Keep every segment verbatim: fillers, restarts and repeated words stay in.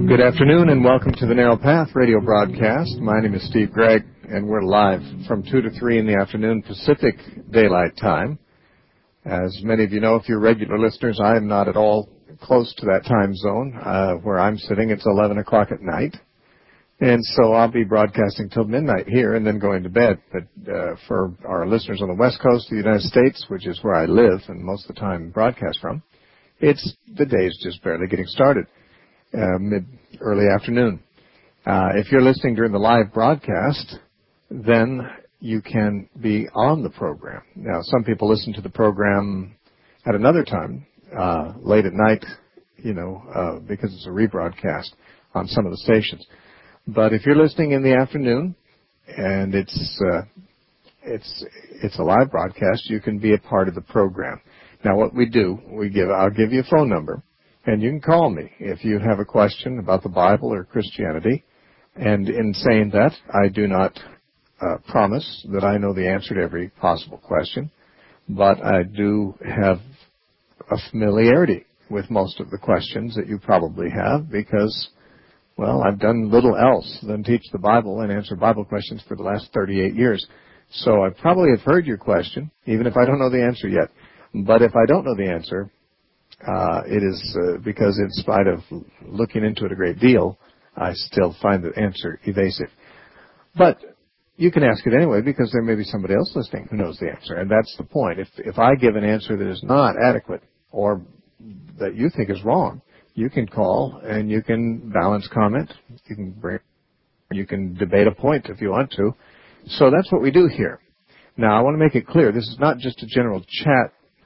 Good afternoon and welcome to the Narrow Path radio broadcast. My name is Steve Gregg and we're live from two to three in the afternoon Pacific Daylight Time. As many of you know, if you're regular listeners, I am not at all close to that time zone. Uh, where I'm sitting, it's eleven o'clock at night. And so I'll be broadcasting till midnight here and then going to bed. But uh, for our listeners on the west coast of the United States, which is where I live and most of the time broadcast from, it's the day's just barely getting started. Uh, mid early afternoon. Uh, if you're listening during the live broadcast, then you can be on the program. Now, some people listen to the program at another time, uh, late at night, you know, uh, because it's a rebroadcast on some of the stations. But if you're listening in the afternoon and it's uh, it's it's a live broadcast, you can be a part of the program. Now, what we do, we give I'll give you a phone number. And you can call me if you have a question about the Bible or Christianity. And in saying that, I do not uh, promise that I know the answer to every possible question, but I do have a familiarity with most of the questions that you probably have because, well, I've done little else than teach the Bible and answer Bible questions for the last thirty-eight years. So I probably have heard your question, even if I don't know the answer yet. But if I don't know the answer, Uh, it is uh, because in spite of looking into it a great deal, I still find the answer evasive. But you can ask it anyway because there may be somebody else listening who knows the answer, and that's the point. If if I give an answer that is not adequate or that you think is wrong, you can call and you can balance comment. You can bring, you can debate a point if you want to. So that's what we do here. Now I want to make it clear: this is not just a general chat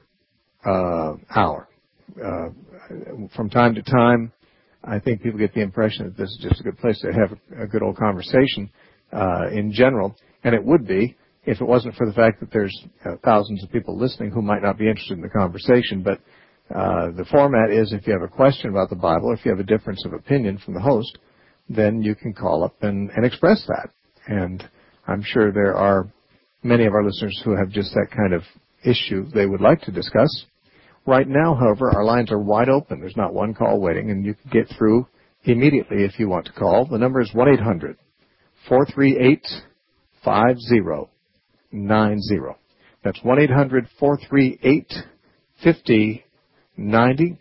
uh, hour. Uh, from time to time, I think people get the impression that this is just a good place to have a, a good old conversation uh, in general, and it would be if it wasn't for the fact that there's uh, thousands of people listening who might not be interested in the conversation. But uh, the format is if you have a question about the Bible, or if you have a difference of opinion from the host, then you can call up and, and express that. And I'm sure there are many of our listeners who have just that kind of issue they would like to discuss. Right now, however, our lines are wide open. There's not one call waiting, and you can get through immediately if you want to call. The number is one eight hundred four three eight five zero nine zero. That's one eight hundred four three eight five zero nine zero.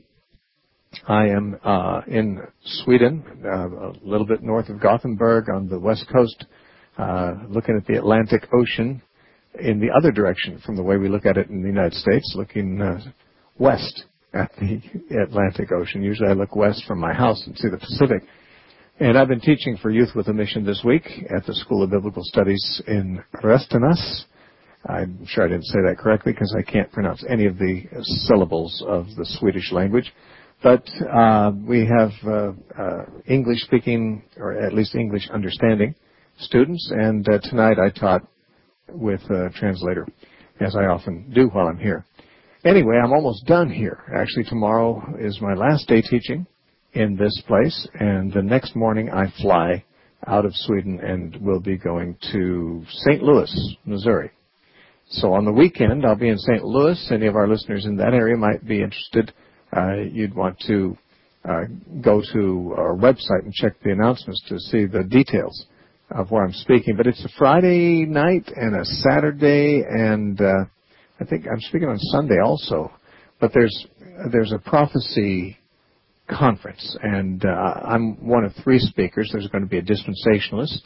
I am uh, in Sweden, uh, a little bit north of Gothenburg on the west coast, uh, looking at the Atlantic Ocean in the other direction from the way we look at it in the United States, looking uh, west at the Atlantic Ocean. Usually I look west from my house and see the Pacific. And I've been teaching for Youth with a Mission this week at the School of Biblical Studies in Restenäs. I'm sure I didn't say that correctly because I can't pronounce any of the syllables of the Swedish language. But uh, we have uh, uh, English-speaking, or at least English-understanding students, and uh, tonight I taught with a translator, as I often do while I'm here. Anyway, I'm almost done here. Actually, tomorrow is my last day teaching in this place, and the next morning I fly out of Sweden and will be going to Saint Louis, Missouri. So on the weekend, I'll be in Saint Louis. Any of our listeners in that area might be interested. Uh, you'd want to uh, go to our website and check the announcements to see the details of where I'm speaking. But it's a Friday night and a Saturday, and uh, I think I'm speaking on Sunday also, but there's there's a prophecy conference, and uh, I'm one of three speakers. There's going to be a dispensationalist,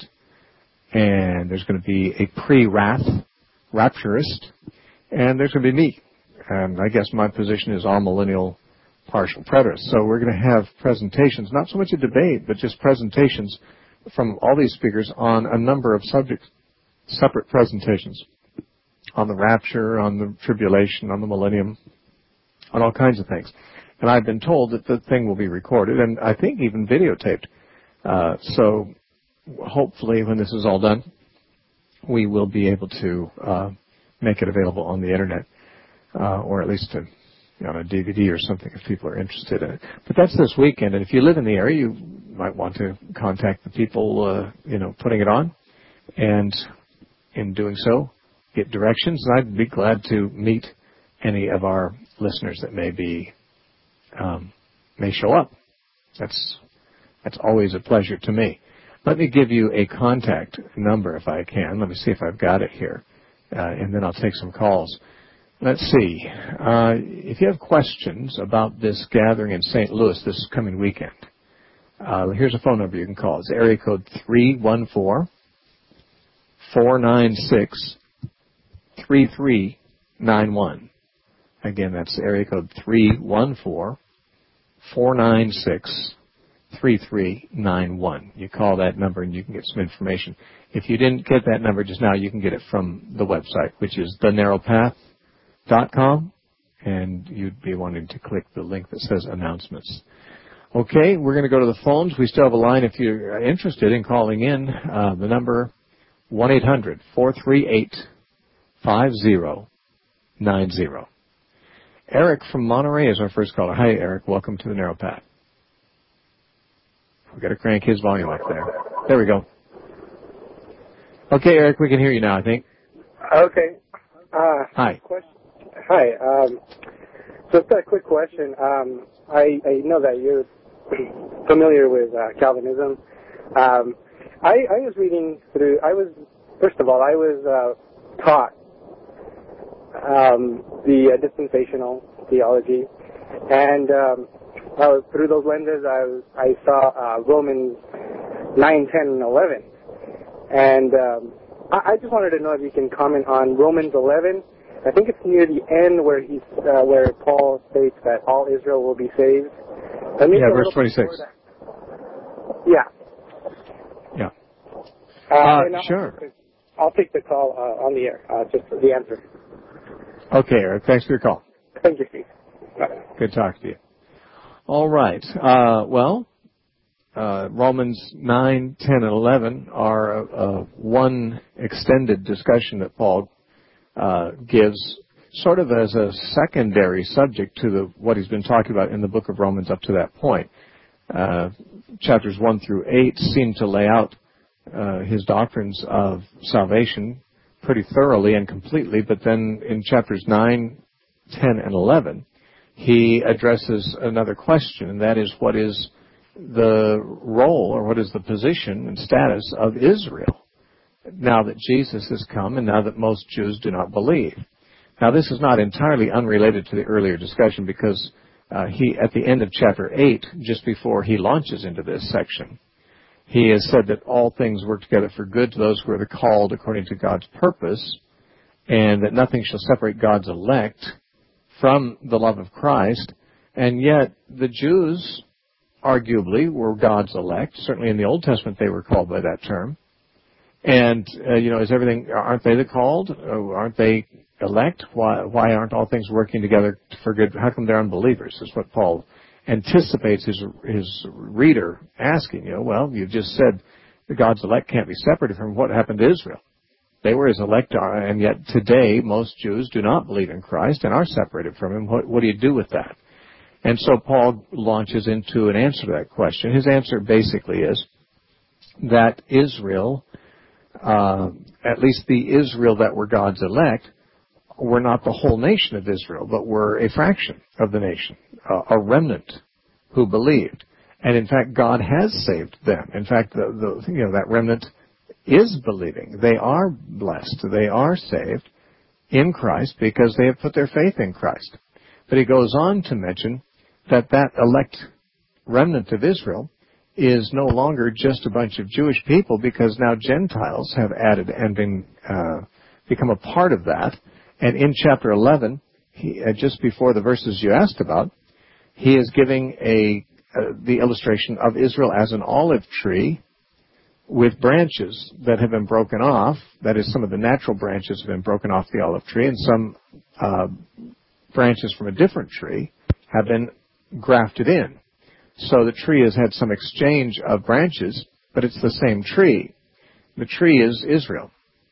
and there's going to be a pre-wrath rapturist, and there's going to be me. And I guess my position is all millennial partial preterist. So we're going to have presentations, not so much a debate, but just presentations from all these speakers on a number of subjects, separate presentations. On the rapture, on the tribulation, on the millennium, on all kinds of things. And I've been told that the thing will be recorded, and I think even videotaped. Uh, so hopefully when this is all done, we will be able to uh, make it available on the Internet, uh, or at least to, you know, on a D V D or something if people are interested in it. But that's this weekend, and if you live in the area, you might want to contact the people, uh, you know, putting it on, and in doing so, get directions, and I'd be glad to meet any of our listeners that may be um, may show up. That's That's always a pleasure to me. Let me give you a contact number if I can. Let me see if I've got it here, uh, and then I'll take some calls. Let's see. Uh, if you have questions about this gathering in Saint Louis this coming weekend, uh, here's a phone number you can call. It's area code three one four, four nine six, three three nine one. Again, that's area code three one four, four nine six, three three nine one. You call that number and you can get some information. If you didn't get that number just now, you can get it from the website, which is the narrow path dot com, and you'd be wanting to click the link that says announcements. Okay, we're going to go to the phones. We still have a line if you're interested in calling in. Uh, the number one eight hundred, four three eight, five zero nine zero. Eric from Monterey is our first caller. Hi, Eric. Welcome to the Narrow Path. We've got to crank his volume up there. There we go. Okay, Eric, we can hear you now, I think. Okay. Uh, Hi. Question. Hi. Um, just a quick question. Um, I, I know that you're familiar with uh, Calvinism. Um, I, I was reading through, I was, first of all, I was uh, taught um, the uh, dispensational theology, and um, I was, through those lenses, I, was, I saw uh, Romans nine, ten, and eleven. And um, I, I just wanted to know if you can comment on Romans eleven. I think it's near the end where he's uh, where Paul states that all Israel will be saved. Yeah, verse twenty-six. Yeah. Yeah. Uh, uh, I'll sure. Take the, I'll take the call uh, on the air, uh, just the answer. Okay, Eric. Thanks for your call. Thank you, Steve. Bye. Good talking to you. All right. Uh, well, uh, Romans nine, ten, and eleven are uh, one extended discussion that Paul uh, gives sort of as a secondary subject to the, what he's been talking about in the book of Romans up to that point. Uh, chapters one through eight seem to lay out uh, his doctrines of salvation pretty thoroughly and completely, but then in chapters nine, ten, and eleven, he addresses another question, and that is, what is the role or what is the position and status of Israel now that Jesus has come and now that most Jews do not believe? Now, this is not entirely unrelated to the earlier discussion, because uh, he, at the end of chapter eight, just before he launches into this section, he has said that all things work together for good to those who are called according to God's purpose, and that nothing shall separate God's elect from the love of Christ. And yet the Jews arguably were God's elect. Certainly in the Old Testament they were called by that term. And, uh, you know, is everything, aren't they the called? Or aren't they elect? Why, why aren't all things working together for good? How come they're unbelievers? Is what Paul anticipates his, his reader asking. You know, well, you just said the God's elect can't be separated from what happened to Israel. They were his elect, and yet today most Jews do not believe in Christ and are separated from him. What, what do you do with that? And so Paul launches into an answer to that question. His answer basically is that Israel, uh, at least the Israel that were God's elect, were not the whole nation of Israel, but were a fraction of the nation, uh, a remnant who believed. And in fact, God has saved them. In fact, the, the, you know, that remnant is believing. They are blessed. They are saved in Christ because they have put their faith in Christ. But he goes on to mention that that elect remnant of Israel is no longer just a bunch of Jewish people, because now Gentiles have added and been uh, become a part of that. And in chapter eleven, he, uh, just before the verses you asked about, he is giving a uh, the illustration of Israel as an olive tree with branches that have been broken off. That is, some of the natural branches have been broken off the olive tree, and some uh, branches from a different tree have been grafted in. So the tree has had some exchange of branches, but it's the same tree. The tree is Israel.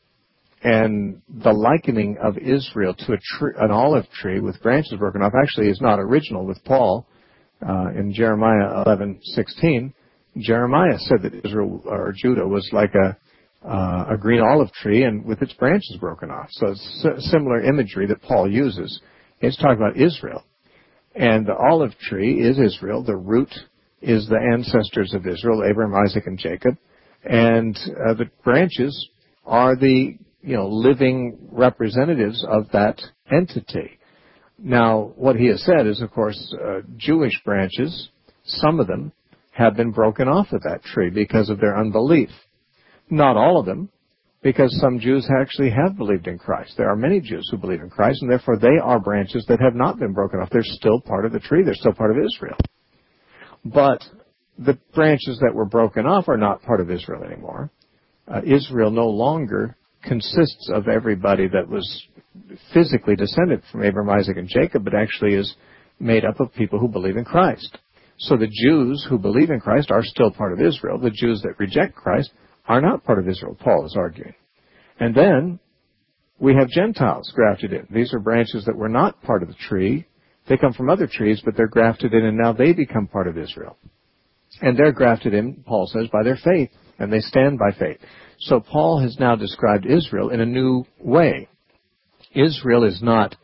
And the likening of Israel to a tree, an olive tree with branches broken off actually is not original with Paul. Uh, in Jeremiah eleven sixteen, Jeremiah said that Israel or Judah was like a uh, a green olive tree and with its branches broken off. So it's a similar imagery that Paul uses. It's talking about Israel. And the olive tree is Israel. The root is the ancestors of Israel, Abraham, Isaac, and Jacob, and uh, the branches are the, you know, living representatives of that entity. Now, what he has said is, of course, uh, Jewish branches, some of them have been broken off of that tree because of their unbelief. Not all of them, because some Jews actually have believed in Christ. There are many Jews who believe in Christ, and therefore they are branches that have not been broken off. They're still part of the tree. They're still part of Israel. But the branches that were broken off are not part of Israel anymore. Uh, Israel no longer consists of everybody that was physically descended from Abraham, Isaac, and Jacob, but actually is made up of people who believe in Christ. So the Jews who believe in Christ are still part of Israel. The Jews that reject Christ are not part of Israel, Paul is arguing. And then we have Gentiles grafted in. These are branches that were not part of the tree. They come from other trees, but they're grafted in, and now they become part of Israel. And they're grafted in, Paul says, by their faith, and they stand by faith. So Paul has now described Israel in a new way. Israel is not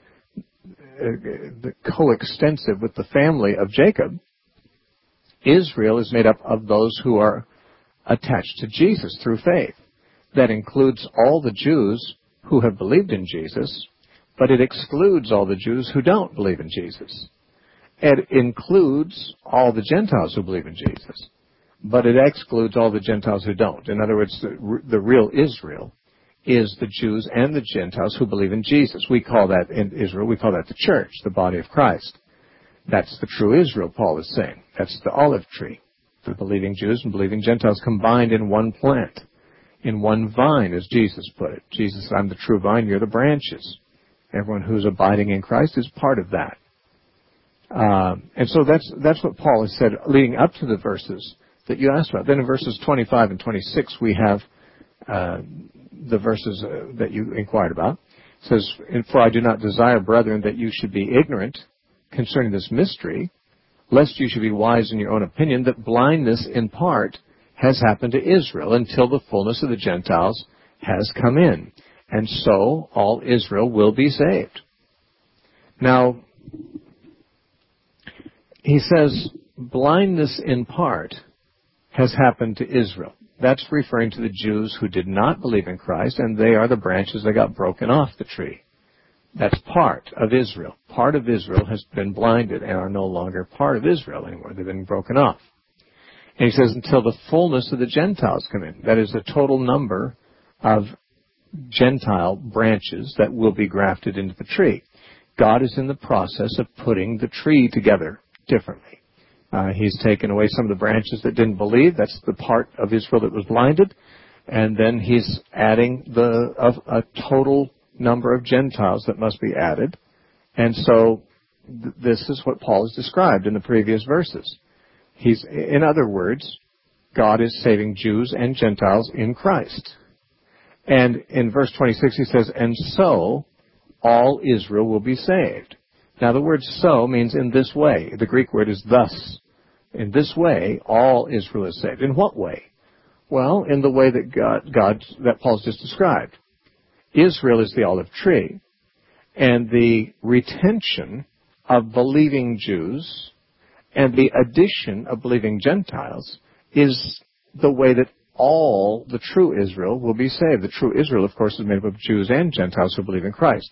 uh, coextensive with the family of Jacob. Israel is made up of those who are attached to Jesus through faith. That includes all the Jews who have believed in Jesus, but it excludes all the Jews who don't believe in Jesus. It includes all the Gentiles who believe in Jesus, but it excludes all the Gentiles who don't. In other words, the, the real Israel is the Jews and the Gentiles who believe in Jesus. We call that in Israel, we call that the church, the body of Christ. That's the true Israel, Paul is saying. That's the olive tree. The believing Jews and believing Gentiles combined in one plant, in one vine, as Jesus put it. Jesus said, I'm the true vine, you're the branches. Everyone who's abiding in Christ is part of that. Um, and so that's that's what Paul has said leading up to the verses that you asked about. Then in verses twenty-five and twenty-six, we have uh, the verses uh, that you inquired about. It says, for I do not desire, brethren, that you should be ignorant concerning this mystery, lest you should be wise in your own opinion, that blindness in part has happened to Israel until the fullness of the Gentiles has come in. And so all Israel will be saved. Now, he says, blindness in part has happened to Israel. That's referring to the Jews who did not believe in Christ, and they are the branches that got broken off the tree. That's part of Israel. Part of Israel has been blinded and are no longer part of Israel anymore. They've been broken off. And he says, until the fullness of the Gentiles come in. That is the total number of Gentile branches that will be grafted into the tree. God is in the process of putting the tree together differently. Uh, he's taken away some of the branches that didn't believe. That's the part of Israel that was blinded. And then he's adding the a, a total number of Gentiles that must be added. And so th- this is what Paul has described in the previous verses. He's, in other words, God is saving Jews and Gentiles in Christ. And in verse twenty-six he says, and so all Israel will be saved. Now the word so means in this way. The Greek word is thus. In this way, all Israel is saved. In what way? Well, in the way that God, God that Paul's just described. Israel is the olive tree, and the retention of believing Jews and the addition of believing Gentiles is the way that all the true Israel will be saved. The true Israel, of course, is made up of Jews and Gentiles who believe in Christ.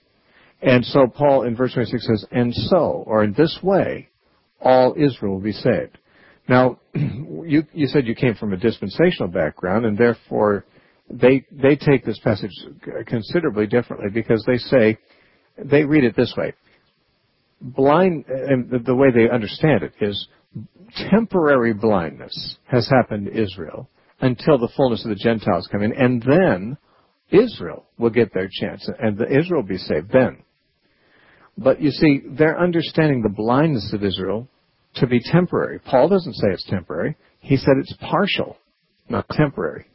And so Paul in verse twenty-six says, and so, or in this way, all Israel will be saved. Now, you, you said you came from a dispensational background, and therefore they they take this passage considerably differently, because they say, they read it this way. Blind, and the way they understand it is, temporary blindness has happened to Israel until the fullness of the Gentiles come in, and then Israel will get their chance, and the Israel will be saved then. But you see, they're understanding the blindness of Israel to be temporary. Paul doesn't say it's temporary. He said it's partial, not temporary.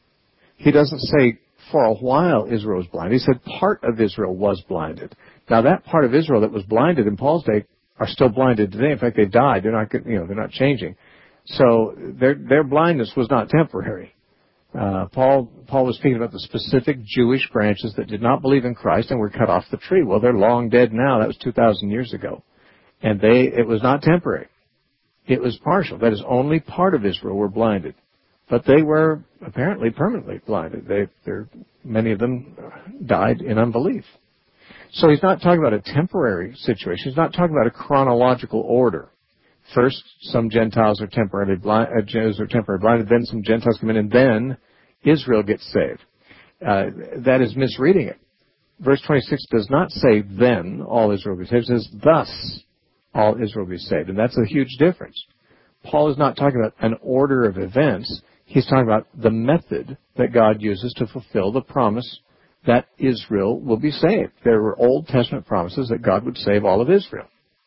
He doesn't say for a while Israel was blind. He said part of Israel was blinded. Now that part of Israel that was blinded in Paul's day are still blinded today. In fact, they died. They're not, you know, they're not changing. So their their blindness was not temporary. Uh, Paul Paul was speaking about the specific Jewish branches that did not believe in Christ and were cut off the tree. Well, they're long dead now. That was two thousand years ago, and they it was not temporary. It was partial. That is, only part of Israel were blinded. But they were apparently permanently blinded. They, many of them died in unbelief. So he's not talking about a temporary situation. He's not talking about a chronological order. First, some Gentiles are temporarily blind, uh, Jews are temporarily blinded, then some Gentiles come in, and then Israel gets saved. Uh, that is misreading it. Verse twenty-six does not say, then all Israel will be saved. It says, thus all Israel will be saved. And that's a huge difference. Paul is not talking about an order of events. He's talking about the method that God uses to fulfill the promise that Israel will be saved. There were Old Testament promises that God would save all of Israel.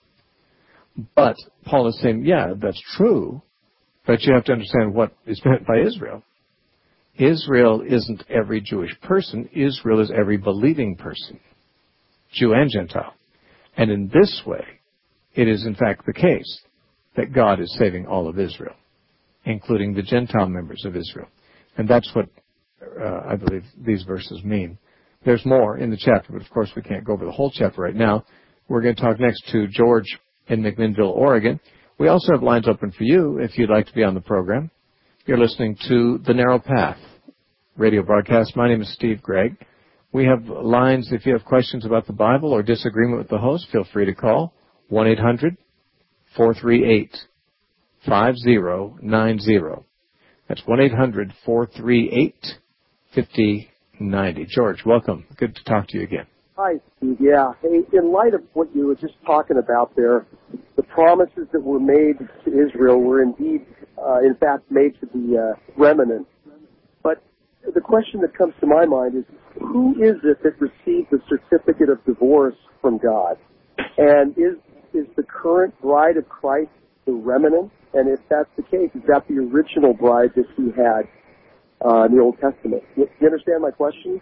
But Paul is saying, yeah, that's true, but you have to understand what is meant by Israel. Israel isn't every Jewish person. Israel is every believing person, Jew and Gentile. And in this way, it is in fact the case that God is saving all of Israel, including the Gentile members of Israel. And that's what uh, I believe these verses mean. There's more in the chapter, but of course we can't go over the whole chapter right now. We're going to talk next to George in McMinnville, Oregon. We also have lines open for you if you'd like to be on the program. You're listening to The Narrow Path radio broadcast. My name is Steve Gregg. We have lines if you have questions about the Bible or disagreement with the host. Feel free to call one eight hundred four three eight five zero nine zero. That's one eight hundred four three eight five zero nine zero. George, welcome. Good to talk to you again. Hi, Steve. Yeah. Hey, in light of what you were just talking about there, the promises that were made to Israel were indeed, uh, in fact, made to the uh, remnant. But the question that comes to my mind is, who is it that received the certificate of divorce from God? And is is the current bride of Christ the remnant? And if that's the case, is that the original bride that he had uh, in the Old Testament? You, you understand my question?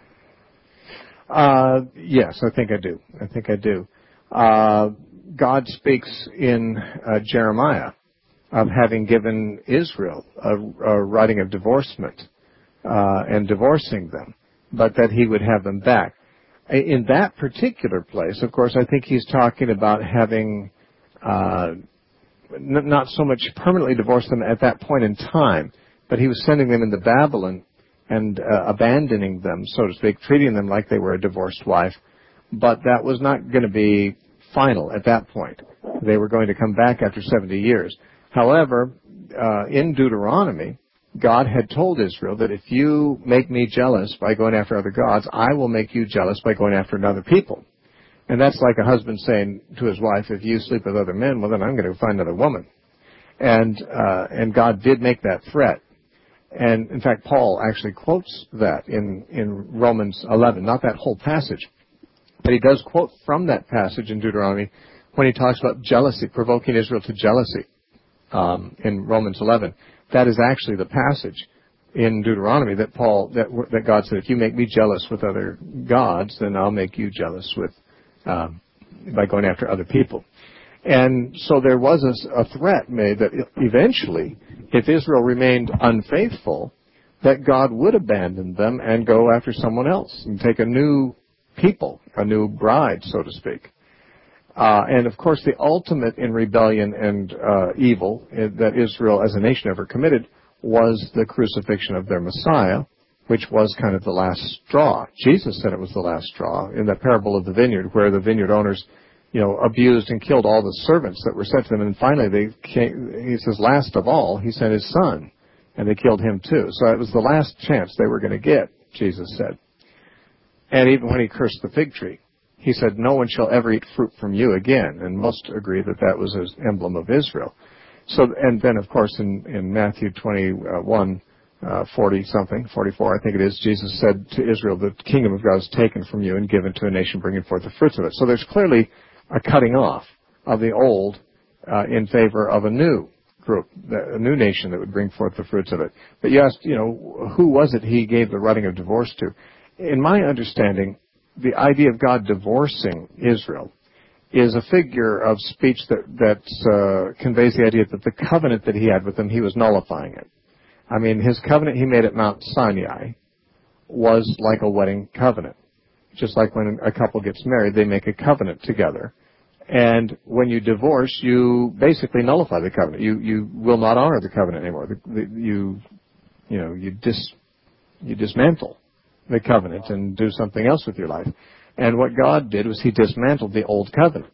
Uh, yes, I think I do. I think I do. Uh, God speaks in uh, Jeremiah of having given Israel a, a writing of divorcement uh, and divorcing them, but that he would have them back. In that particular place, of course, I think he's talking about having uh, n- not so much permanently divorced them at that point in time, but he was sending them into Babylon and uh, abandoning them, so to speak, treating them like they were a divorced wife. But that was not going to be final at that point. They were going to come back after seventy years. However, uh, in Deuteronomy, God had told Israel that if you make me jealous by going after other gods, I will make you jealous by going after another people. And that's like a husband saying to his wife, if you sleep with other men, well, then I'm going to find another woman. And uh, and God did make that threat. And, in fact, Paul actually quotes that in, in Romans eleven, not that whole passage. But he does quote from that passage in Deuteronomy when he talks about jealousy, provoking Israel to jealousy um, in Romans eleven. That is actually the passage in Deuteronomy that Paul, that, that God said, if you make me jealous with other gods, then I'll make you jealous with um, by going after other people. And so there was a, a threat made that eventually, if Israel remained unfaithful, that God would abandon them and go after someone else and take a new people, a new bride, so to speak. Uh, and, of course, the ultimate in rebellion and uh, evil that Israel as a nation ever committed was the crucifixion of their Messiah, which was kind of the last straw. Jesus said it was the last straw in the parable of the vineyard, where the vineyard owners, you know, abused and killed all the servants that were sent to them. And finally, they came, he says, last of all, he sent his son, and they killed him too. So it was the last chance they were going to get, Jesus said. And even when he cursed the fig tree, he said, no one shall ever eat fruit from you again. And most agree that that was an emblem of Israel. So, and then, of course, in, in Matthew twenty-one, uh, forty-something, forty-four, I think it is, Jesus said to Israel, the kingdom of God is taken from you and given to a nation bringing forth the fruits of it. So there's clearly a cutting off of the old uh, in favor of a new group, a new nation that would bring forth the fruits of it. But you asked, you know, who was it he gave the writing of divorce to? In my understanding, the idea of God divorcing Israel is a figure of speech that, that uh, conveys the idea that the covenant that he had with them, he was nullifying it. I mean, his covenant he made at Mount Sinai was like a wedding covenant. Just like when a couple gets married, they make a covenant together. And when you divorce, you basically nullify the covenant. You you will not honor the covenant anymore. The, the, you you know you dis you dismantle the covenant and do something else with your life. And what God did was He dismantled the old covenant.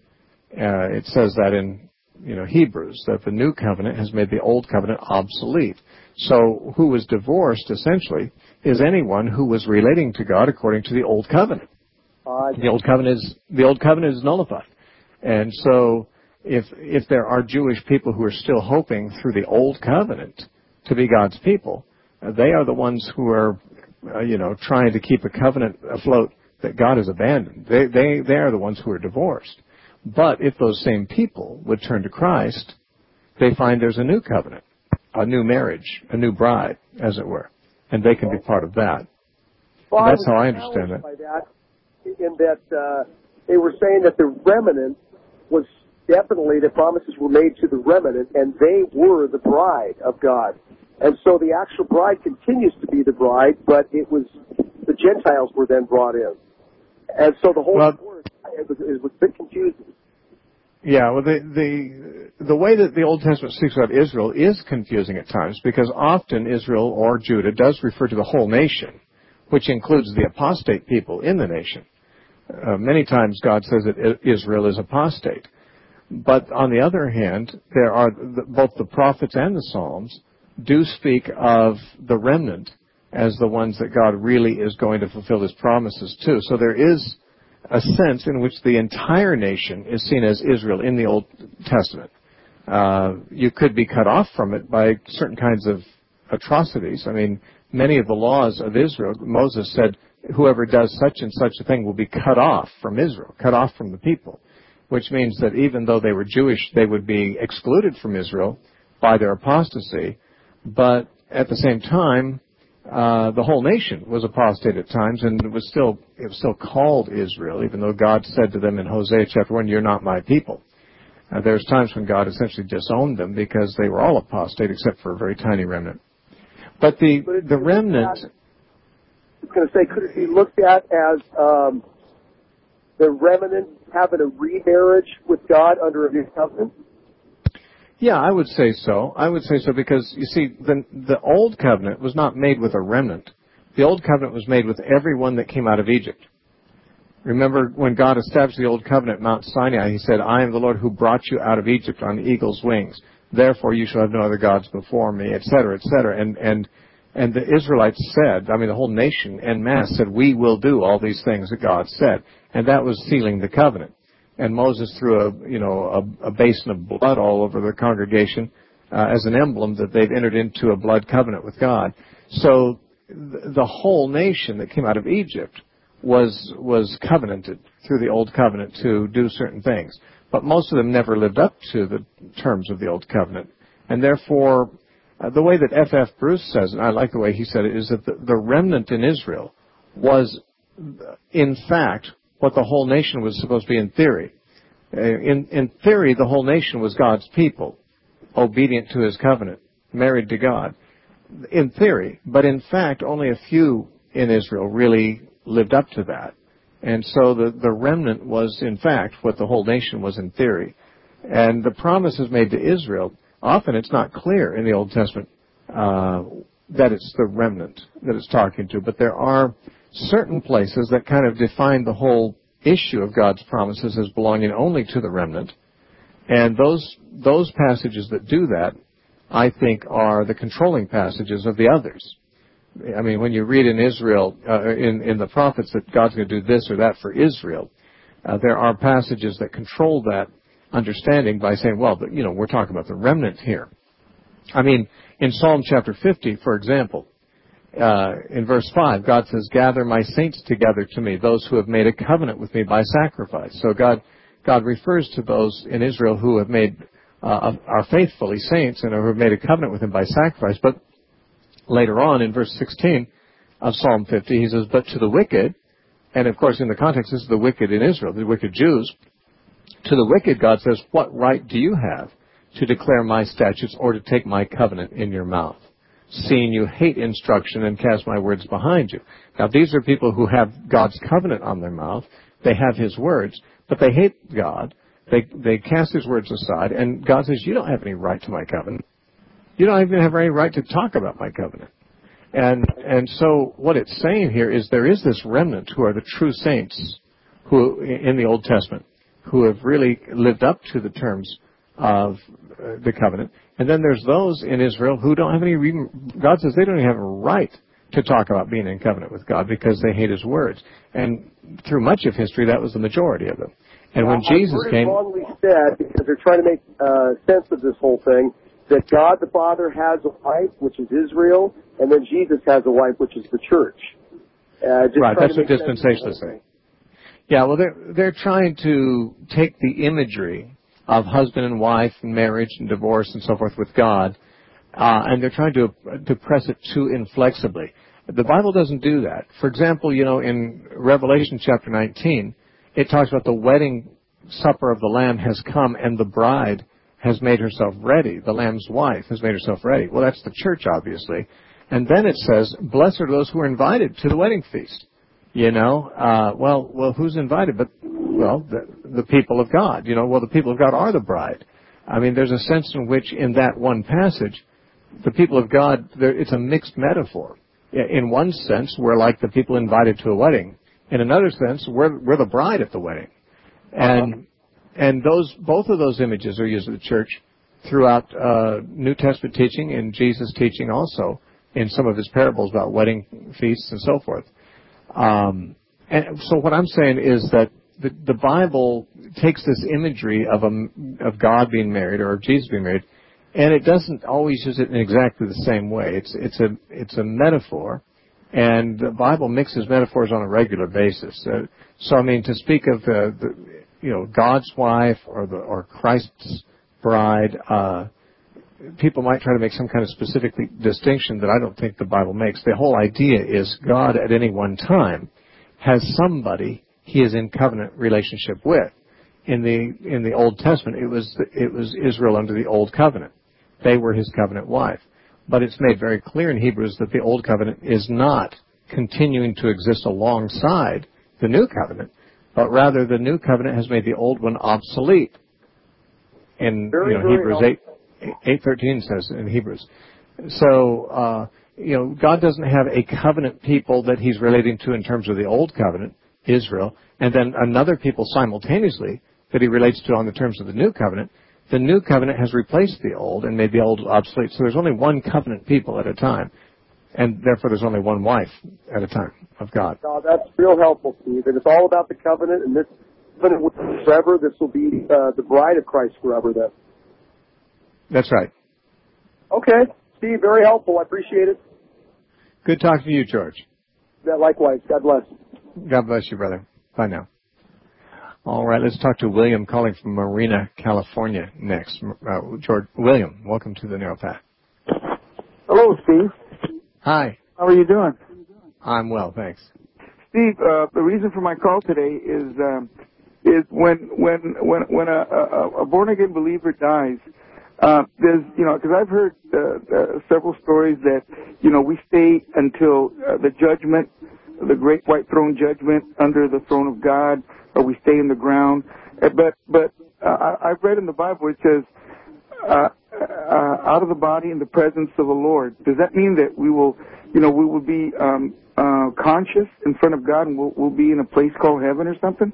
Uh, it says that in you know Hebrews that the new covenant has made the old covenant obsolete. So who was divorced essentially is anyone who was relating to God according to the old covenant. Uh, The old covenant is the old covenant is nullified. And so if if there are Jewish people who are still hoping through the old covenant to be God's people, uh, they are the ones who are, uh, you know, trying to keep a covenant afloat that God has abandoned. They, they, they are the ones who are divorced. But if those same people would turn to Christ, they find there's a new covenant, a new marriage, a new bride, as it were. And they can be part of that. well, That's I how I was understand it. challenged by that, in that uh, they were saying that the remnant was definitely, the promises were made to the remnant, and they were the bride of God. And so the actual bride continues to be the bride, but it was, the Gentiles were then brought in. And so the whole Well, word, it was, it was a bit confusing. Yeah, well, the, the the way that the Old Testament speaks about Israel is confusing at times because often Israel or Judah does refer to the whole nation, which includes the apostate people in the nation. Uh, many times God says that Israel is apostate. But on the other hand, there are the, both the prophets and the Psalms do speak of the remnant as the ones that God really is going to fulfill His promises to. So there is a sense in which the entire nation is seen as Israel in the Old Testament. Uh, you could be cut off from it by certain kinds of atrocities. I mean, many of the laws of Israel, Moses said, whoever does such and such a thing will be cut off from Israel, cut off from the people, which means that even though they were Jewish, they would be excluded from Israel by their apostasy. But at the same time, uh, the whole nation was apostate at times, and it was still it was still called Israel, even though God said to them in Hosea chapter one, "You're not my people." Uh, there's times when God essentially disowned them because they were all apostate except for a very tiny remnant. But the But the remnant. At, I was going to say, could it be looked at as um, the remnant having a remarriage with God under a new covenant? Yeah, I would say so. I would say so because, you see, the, the Old Covenant was not made with a remnant. The Old Covenant was made with everyone that came out of Egypt. Remember when God established the Old Covenant at Mount Sinai, He said, "I am the Lord who brought you out of Egypt on eagle's wings. Therefore you shall have no other gods before me," et cetera, et cetera. And, and, and the Israelites said, I mean, the whole nation en masse said, "We will do all these things that God said." And that was sealing the covenant. And Moses threw a, you know, a, a basin of blood all over the congregation uh, as an emblem that they've entered into a blood covenant with God. So th- the whole nation that came out of Egypt was was covenanted through the Old Covenant to do certain things. But most of them never lived up to the terms of the Old Covenant. And therefore, uh, the way that F F Bruce says, and I like the way he said it, is that the, the remnant in Israel was, in fact, what the whole nation was supposed to be in theory. In, in theory, the whole nation was God's people, obedient to His covenant, married to God. In theory, but in fact, only a few in Israel really lived up to that. And so the, the remnant was, in fact, what the whole nation was in theory. And the promises made to Israel, often it's not clear in the Old Testament uh, that it's the remnant that it's talking to, but there are certain places that kind of define the whole issue of God's promises as belonging only to the remnant. And those those passages that do that, I think, are the controlling passages of the others. I mean, when you read in Israel, uh, in, in the prophets that God's going to do this or that for Israel, uh, there are passages that control that understanding by saying, well, you know, we're talking about the remnant here. I mean, in Psalm chapter fifty, for example, Uh, in verse five, God says, "Gather my saints together to me, those who have made a covenant with me by sacrifice." So God, God refers to those in Israel who have made, uh, are faithfully saints and who have made a covenant with Him by sacrifice. But later on in verse sixteen of Psalm fifty, He says, "But to the wicked," and of course in the context this is the wicked in Israel, the wicked Jews, "to the wicked," God says, "what right do you have to declare my statutes or to take my covenant in your mouth? Seeing you hate instruction and cast my words behind you." Now, these are people who have God's covenant on their mouth. They have His words, but they hate God. They they cast his words aside, and God says, you don't have any right to my covenant. You don't even have any right to talk about my covenant. And and so what it's saying here is there is this remnant who are the true saints who in the Old Testament who have really lived up to the terms of uh, the covenant. And then there's those in Israel who don't have any reason. God says they don't even have a right to talk about being in covenant with God because they hate his words. And through much of history, that was the majority of them. And when uh, Jesus came... wrongly said, because they're trying to make uh, sense of this whole thing, that God the Father has a wife, which is Israel, and then Jesus has a wife, which is the church. Uh, just right, that's what sense dispensationalists say. Yeah, well, they're, they're trying to take the imagery of husband and wife and marriage and divorce and so forth with God, uh, and they're trying to, to press it too inflexibly. The Bible doesn't do that. For example, you know, in Revelation chapter nineteen, it talks about the wedding supper of the Lamb has come and the bride has made herself ready. The Lamb's wife has made herself ready. Well, that's the church, obviously. And then it says, blessed are those who are invited to the wedding feast. You know, uh, well, well, who's invited? But, well, the, the people of God. You know, well, the people of God are the bride. I mean, there's a sense in which in that one passage, the people of God, it's a mixed metaphor. In one sense, we're like the people invited to a wedding. In another sense, we're, we're the bride at the wedding. And, and those, both of those images are used in the church throughout, uh, New Testament teaching and Jesus' teaching also in some of his parables about wedding feasts and so forth. Um, and so what I'm saying is that the, the Bible takes this imagery of a, of God being married or of Jesus being married, and it doesn't always use it in exactly the same way. It's it's a it's a metaphor, and the Bible mixes metaphors on a regular basis. Uh, so I mean, to speak of the, the you know God's wife or the or Christ's bride, uh, people might try to make some kind of specific distinction that I don't think the Bible makes. The whole idea is God at any one time has somebody he is in covenant relationship with. In the in the Old Testament, it was it was Israel under the Old Covenant. They were his covenant wife. But it's made very clear in Hebrews that the Old Covenant is not continuing to exist alongside the New Covenant, but rather the New Covenant has made the Old one obsolete. In very, you know, Hebrews eight eight thirteen says in Hebrews. So uh, you know, God doesn't have a covenant people that he's relating to in terms of the Old Covenant, Israel, and then another people simultaneously that he relates to on the terms of the New Covenant. The New Covenant has replaced the Old and made the Old obsolete. So there's only one covenant people at a time, and therefore there's only one wife at a time of God. No, that's real helpful, Steve. And it's all about the covenant, and this covenant will be forever. This will be uh, the bride of Christ forever, then. That's right. Okay, Steve, very helpful. I appreciate it. Good talking to you, George. Yeah, likewise. God bless. God bless you, brother. Bye now. All right, let's talk to William calling from Marina, California next. Uh, George, William, welcome to the Narrow Path. Hello, Steve. Hi. How are you doing? I'm well, thanks. Steve, uh, the reason for my call today is um, is when when when when a, a, a born again believer dies. Uh, there's you know because I've heard uh, uh, several stories that you know we stay until uh, the judgment, the great white throne judgment under the throne of God, or we stay in the ground. Uh, but but uh, I've read in the Bible it says uh, uh, out of the body in the presence of the Lord. Does that mean that we will you know we will be um, uh, conscious in front of God and we'll, we'll be in a place called heaven or something?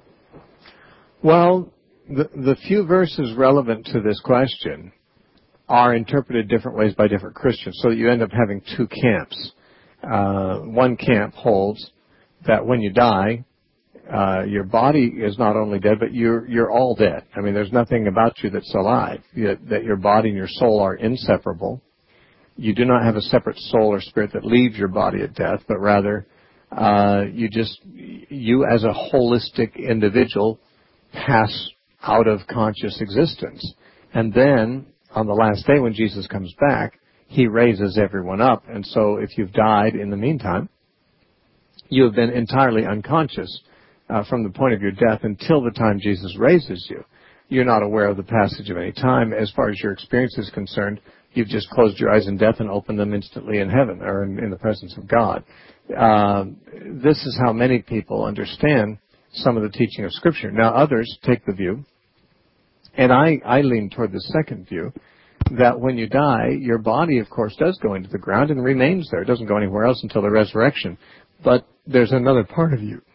Well, the the few verses relevant to this question are interpreted different ways by different Christians, so that you end up having two camps. Uh, one camp holds that when you die, uh, your body is not only dead, but you're you're all dead. I mean, there's nothing about you that's alive. You, that your body and your soul are inseparable. You do not have a separate soul or spirit that leaves your body at death, but rather uh, you just you as a holistic individual pass out of conscious existence, and then on the last day when Jesus comes back, he raises everyone up. And so if you've died in the meantime, you have been entirely unconscious uh, from the point of your death until the time Jesus raises you. You're not aware of the passage of any time. As far as your experience is concerned, you've just closed your eyes in death and opened them instantly in heaven or in, in the presence of God. Uh, this is how many people understand some of the teaching of Scripture. Now, others take the view And I, I lean toward the second view, that when you die, your body, of course, does go into the ground and remains there. It doesn't go anywhere else until the resurrection. But there's another part of you,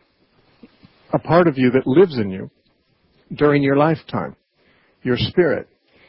a part of you that lives in you during your lifetime, your spirit.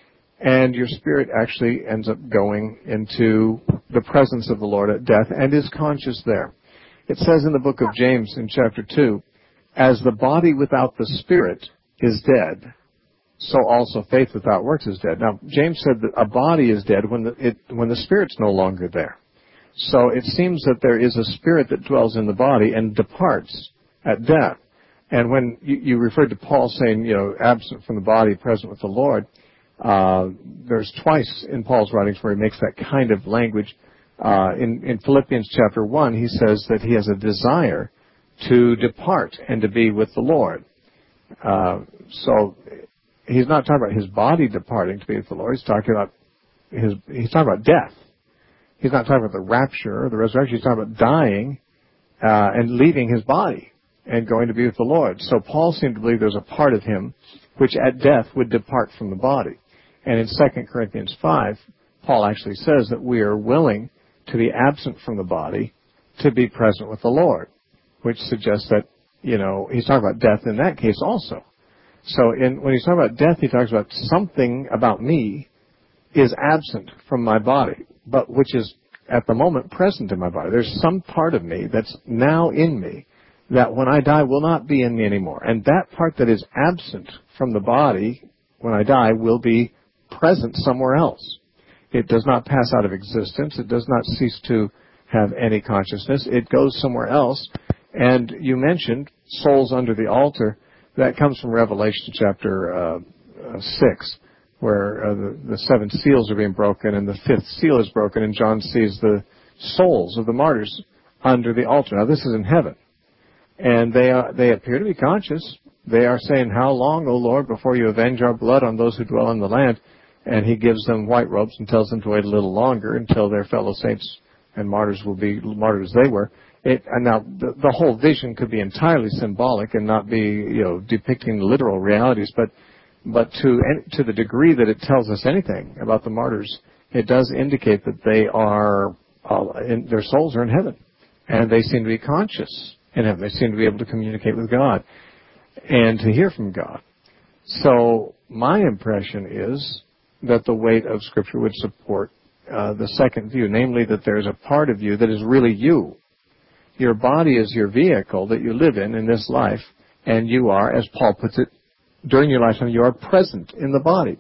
And your spirit actually ends up going into the presence of the Lord at death and is conscious there. It says in the book of James in chapter two, as the body without the spirit is dead, so also faith without works is dead. Now, James said that a body is dead when the, it, when the spirit's no longer there. So it seems that there is a spirit that dwells in the body and departs at death. And when you, you referred to Paul saying, you know, absent from the body, present with the Lord, uh, there's twice in Paul's writings where he makes that kind of language. Uh, in, in Philippians chapter one, he says that he has a desire to depart and to be with the Lord. Uh, so he's not talking about his body departing to be with the Lord. He's talking about his, he's talking about death. He's not talking about the rapture or the resurrection. He's talking about dying, uh, and leaving his body and going to be with the Lord. So Paul seemed to believe there's a part of him which at death would depart from the body. And in Second Corinthians five, Paul actually says that we are willing to be absent from the body to be present with the Lord, which suggests that, you know, he's talking about death in that case also. So in, when he's talking about death, he talks about something about me is absent from my body, but which is at the moment present in my body. There's some part of me that's now in me that when I die will not be in me anymore. And that part that is absent from the body when I die will be present somewhere else. It does not pass out of existence. It does not cease to have any consciousness. It goes somewhere else. And you mentioned souls under the altar. That comes from Revelation chapter uh, uh, six, where uh, the, the seven seals are being broken and the fifth seal is broken, and John sees the souls of the martyrs under the altar. Now, this is in heaven. And they are, they appear to be conscious. They are saying, how long, O Lord, before you avenge our blood on those who dwell in the land? And he gives them white robes and tells them to wait a little longer until their fellow saints and martyrs will be martyred as they were. It, and now, the, the whole vision could be entirely symbolic and not be, you know, depicting literal realities, but but to to the degree that it tells us anything about the martyrs, it does indicate that they are, uh, in, their souls are in heaven, and they seem to be conscious in heaven. They seem to be able to communicate with God and to hear from God. So my impression is that the weight of Scripture would support uh, the second view, namely that there's a part of you that is really you. Your body is your vehicle that you live in in this life, and you are, as Paul puts it, during your lifetime, you are present in the body.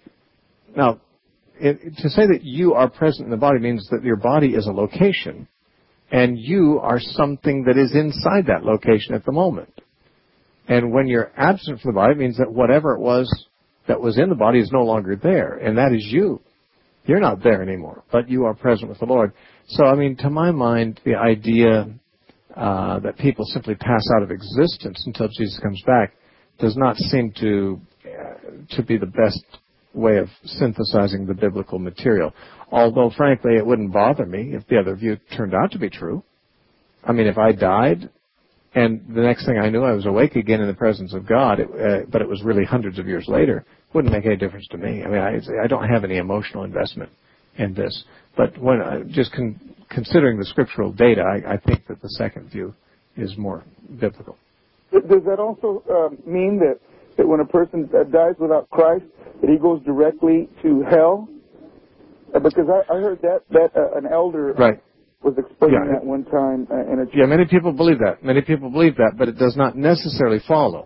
Now, it, to say that you are present in the body means that your body is a location, and you are something that is inside that location at the moment. And when you're absent from the body, it means that whatever it was that was in the body is no longer there, and that is you. You're not there anymore, but you are present with the Lord. So, I mean, to my mind, the idea uh, that people simply pass out of existence until Jesus comes back does not seem to uh, to be the best way of synthesizing the biblical material. Although, frankly, it wouldn't bother me if the other view turned out to be true. I mean, if I died and the next thing I knew I was awake again in the presence of God, it, uh, but it was really hundreds of years later, it wouldn't make any difference to me. I mean, I, I don't have any emotional investment in this. But when uh, just con- considering the scriptural data, I, I think that the second view is more biblical. Does that also uh, mean that, that when a person uh, dies without Christ, that he goes directly to hell? Uh, because I, I heard that that uh, an elder right. was explaining yeah. that one time uh, in a church. Yeah, many people believe that. Many people believe that, but it does not necessarily follow.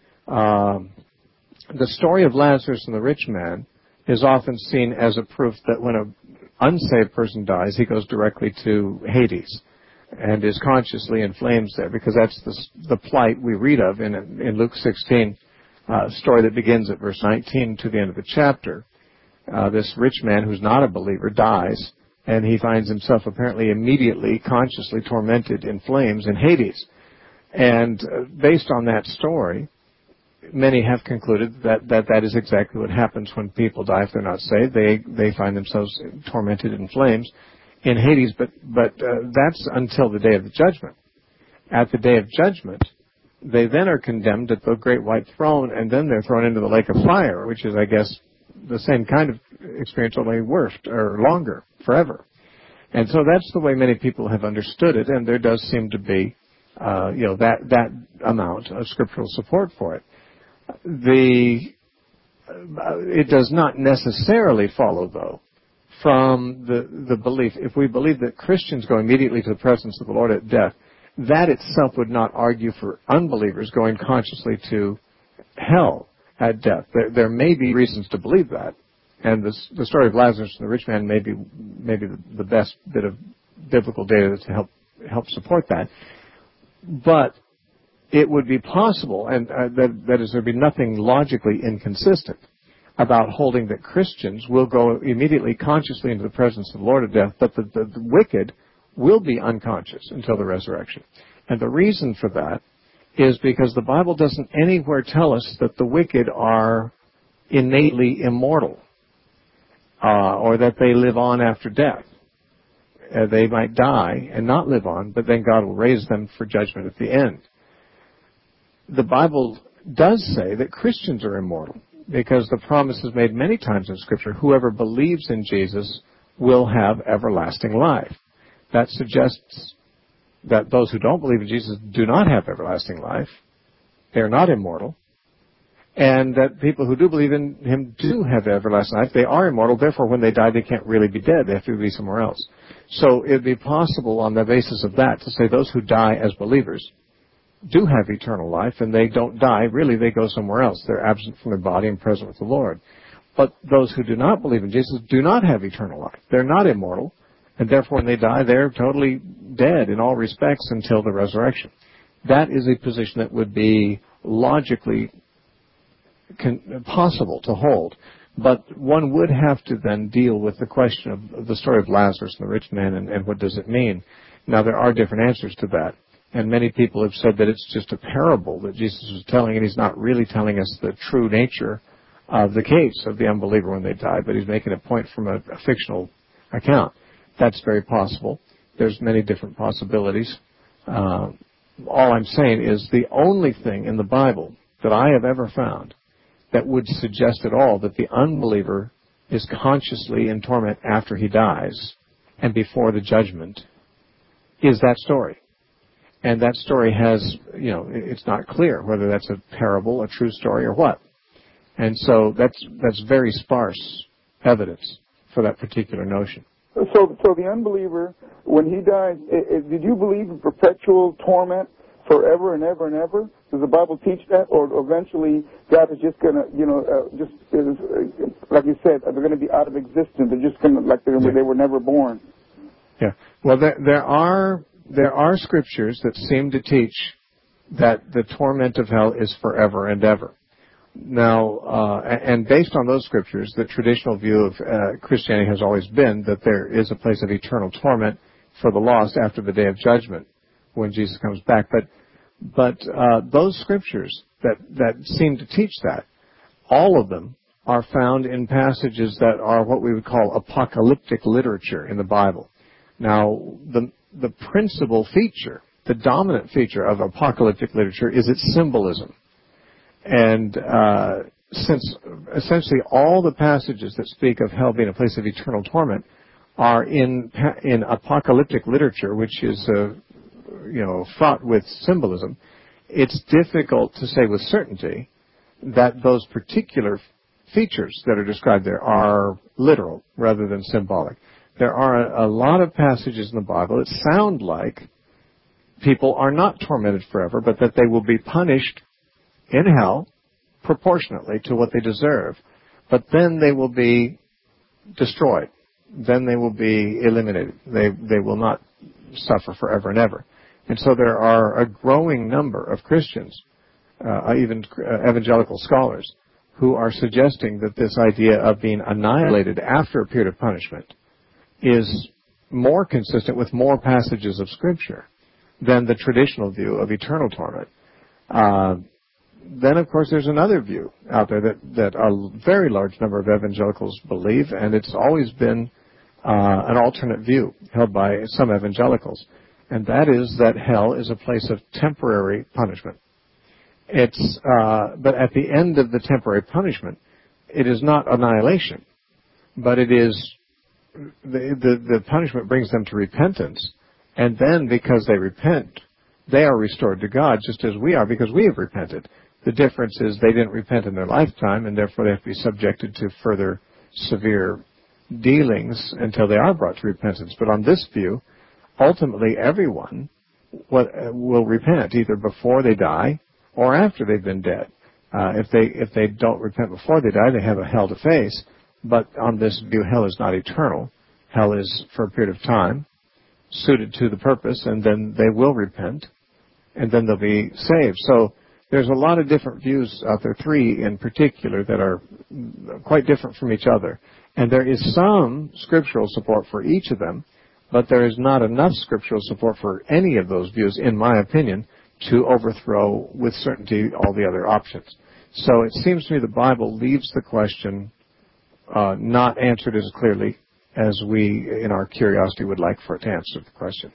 Um, the story of Lazarus and the rich man is often seen as a proof that when an unsaved person dies, he goes directly to Hades and is consciously in flames there, because that's the, the plight we read of in, in Luke sixteen, uh, story that begins at verse nineteen to the end of the chapter. Uh, this rich man who's not a believer dies, and he finds himself apparently immediately consciously tormented in flames in Hades. And uh, based on that story, many have concluded that, that that is exactly what happens when people die if they're not saved. They they find themselves tormented in flames in Hades, but but uh, that's until the day of the judgment. At the day of judgment, they then are condemned at the great white throne, and then they're thrown into the lake of fire, which is, I guess, the same kind of experience, only worse or longer, forever. And so that's the way many people have understood it, and there does seem to be, uh, you know, that that amount of scriptural support for it. The uh, it does not necessarily follow, though, from the the belief. If we believe that Christians go immediately to the presence of the Lord at death, that itself would not argue for unbelievers going consciously to hell at death. There, there may be reasons to believe that, and the, the story of Lazarus and the rich man may be maybe the, the best bit of biblical data to help help support that. But it would be possible, and uh, that, that is, there would be nothing logically inconsistent about holding that Christians will go immediately consciously into the presence of the Lord at death, but the, the, the wicked will be unconscious until the resurrection. And the reason for that is because the Bible doesn't anywhere tell us that the wicked are innately immortal, uh, or that they live on after death. Uh, they might die and not live on, but then God will raise them for judgment at the end. The Bible does say that Christians are immortal, because the promise is made many times in Scripture, whoever believes in Jesus will have everlasting life. That suggests that those who don't believe in Jesus do not have everlasting life. They are not immortal. And that people who do believe in Him do have everlasting life. They are immortal. Therefore, when they die, they can't really be dead. They have to be somewhere else. So it would be possible on the basis of that to say those who die as believers do have eternal life, and they don't die. Really, they go somewhere else. They're absent from their body and present with the Lord. But those who do not believe in Jesus do not have eternal life. They're not immortal. And therefore, when they die, they're totally dead in all respects until the resurrection. That is a position that would be logically con- possible to hold. But one would have to then deal with the question of, of the story of Lazarus and the rich man, and, and what does it mean. Now, there are different answers to that. And many people have said that it's just a parable that Jesus was telling, and He's not really telling us the true nature of the case of the unbeliever when they die, but He's making a point from a, a fictional account. That's very possible. There's many different possibilities. Uh, all I'm saying is the only thing in the Bible that I have ever found that would suggest at all that the unbeliever is consciously in torment after he dies and before the judgment is that story. And that story has, you know, it's not clear whether that's a parable, a true story, or what. And so that's that's very sparse evidence for that particular notion. So, so the unbeliever, when he dies, it, it, did you believe in perpetual torment forever and ever and ever? Does the Bible teach that, or eventually God is just gonna, you know, uh, just is, uh, like you said, they're going to be out of existence? They're just going to, like they, yeah. they were never born. Yeah. Well, there, there are there are scriptures that seem to teach that the torment of hell is forever and ever. Now, uh, and based on those scriptures, the traditional view of uh, Christianity has always been that there is a place of eternal torment for the lost after the day of judgment when Jesus comes back. But but uh, those scriptures that, that seem to teach that, all of them are found in passages that are what we would call apocalyptic literature in the Bible. Now, the the principal feature, the dominant feature of apocalyptic literature is its symbolism. And uh, since essentially all the passages that speak of hell being a place of eternal torment are in in apocalyptic literature, which is uh, you know fraught with symbolism, it's difficult to say with certainty that those particular features that are described there are literal rather than symbolic. There are a, a lot of passages in the Bible that sound like people are not tormented forever, but that they will be punished in hell proportionately to what they deserve, but then they will be destroyed. Then they will be eliminated. They they will not suffer forever and ever. And so there are a growing number of Christians, uh, even uh, evangelical scholars, who are suggesting that this idea of being annihilated after a period of punishment is more consistent with more passages of Scripture than the traditional view of eternal torment. Uh, Then, of course, there's another view out there that, that a very large number of evangelicals believe, and it's always been uh, an alternate view held by some evangelicals, and that is that hell is a place of temporary punishment. It's, uh, but at the end of the temporary punishment, it is not annihilation, but it is, the, the, the punishment brings them to repentance, and then because they repent, they are restored to God just as we are because we have repented. The difference is they didn't repent in their lifetime, and therefore they have to be subjected to further severe dealings until they are brought to repentance. But on this view, ultimately everyone will repent either before they die or after they've been dead. Uh, if they if they don't repent before they die, they have a hell to face. But on this view, hell is not eternal. Hell is for a period of time, suited to the purpose, and then they will repent, and then they'll be saved. So there's a lot of different views out there, three in particular, that are quite different from each other. And there is some scriptural support for each of them, but there is not enough scriptural support for any of those views, in my opinion, to overthrow with certainty all the other options. So it seems to me the Bible leaves the question uh, not answered as clearly as we, in our curiosity, would like for it to answer the question.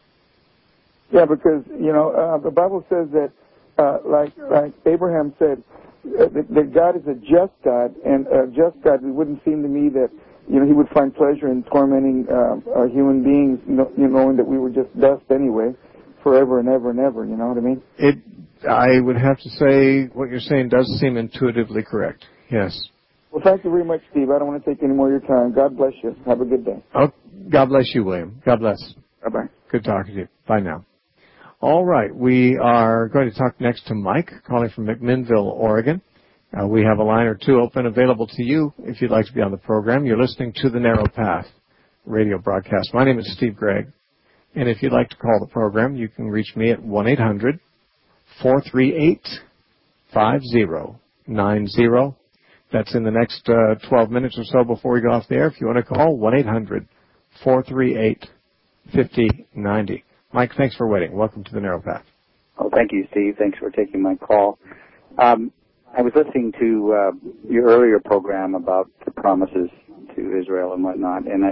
Yeah, because, you know, uh, the Bible says that, uh, like like Abraham said, uh, that, that God is a just God, and a just God, it wouldn't seem to me that, you know, he would find pleasure in tormenting uh, uh, human beings, you know, knowing that we were just dust anyway, forever and ever and ever, you know what I mean? It, I would have to say what you're saying does seem intuitively correct, yes. Well, thank you very much, Steve. I don't want to take any more of your time. God bless you. Have a good day. Oh, God bless you, William. God bless. Bye-bye. Good talking to you. Bye now. All right, we are going to talk next to Mike, calling from McMinnville, Oregon. Uh, we have a line or two open available to you if you'd like to be on the program. You're listening to the Narrow Path radio broadcast. My name is Steve Gregg, and if you'd like to call the program, you can reach me at one eight hundred four three eight five zero nine zero. That's in the next uh, twelve minutes or so before we go off the air. If you want to call, one eight hundred four three eight five zero nine zero. Mike, thanks for waiting. Welcome to the Narrow Path. Oh, thank you, Steve. Thanks for taking my call. Um, I was listening to uh, your earlier program about the promises to Israel and whatnot, and it,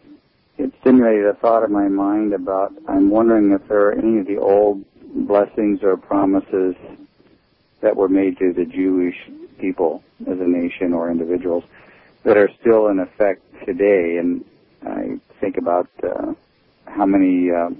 it stimulated a thought in my mind about, I'm wondering if there are any of the old blessings or promises that were made to the Jewish people as a nation or individuals that are still in effect today. And I think about uh, how many uh,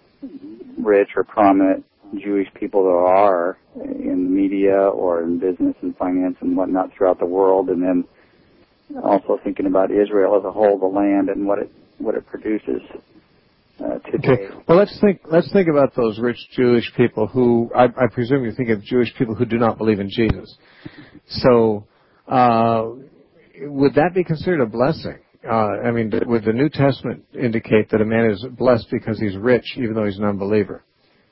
rich or prominent Jewish people there are in the media or in business and finance and whatnot throughout the world, and then also thinking about Israel as a whole, the land, and what it what it produces uh, today. Okay. Well, let's think. Let's think about those rich Jewish people who I, I presume you think of Jewish people who do not believe in Jesus. So, uh, would that be considered a blessing? Uh, I mean, would the New Testament indicate that a man is blessed because he's rich, even though he's an unbeliever?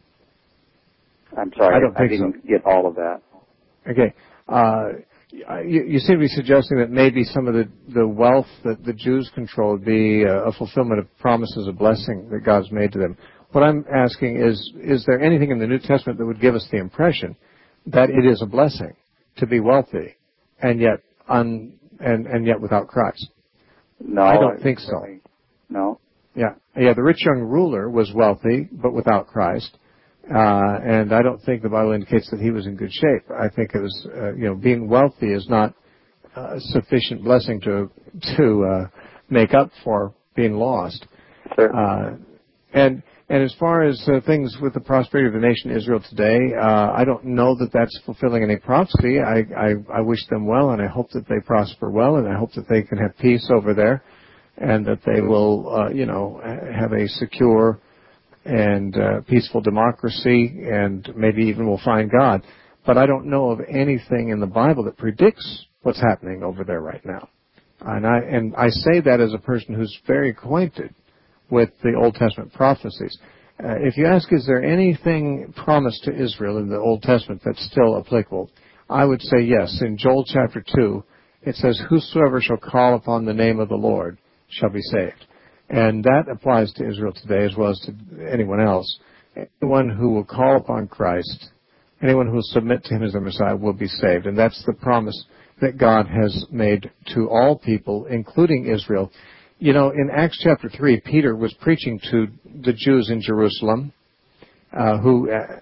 I'm sorry, I, don't I think didn't so. get all of that. Okay. Uh, you, you seem to be suggesting that maybe some of the, the wealth that the Jews control would be a, a fulfillment of promises of blessing that God's made to them. What I'm asking is, is there anything in the New Testament that would give us the impression that it is a blessing to be wealthy and yet un, and, and yet without Christ? No, I don't think so. Really, no. Yeah, yeah. The rich young ruler was wealthy, but without Christ, uh, and I don't think the Bible indicates that he was in good shape. I think it was, uh, you know, being wealthy is not a sufficient blessing to to uh, make up for being lost. Sure. Uh, and and as far as uh, things with the prosperity of the nation Israel today, uh, I don't know that that's fulfilling any prophecy. I, I, I wish them well, and I hope that they prosper well, and I hope that they can have peace over there, and that they will, uh, you know, have a secure and uh, peaceful democracy, and maybe even will find God. But I don't know of anything in the Bible that predicts what's happening over there right now. And I and I say that as a person who's very acquainted with the Old Testament prophecies. Uh, if you ask, is there anything promised to Israel in the Old Testament that's still applicable, I would say yes. In Joel chapter two, it says, whosoever shall call upon the name of the Lord shall be saved. And that applies to Israel today as well as to anyone else. Anyone who will call upon Christ, anyone who will submit to him as their Messiah will be saved. And that's the promise that God has made to all people, including Israel. You know, in Acts chapter three, Peter was preaching to the Jews in Jerusalem uh, who uh,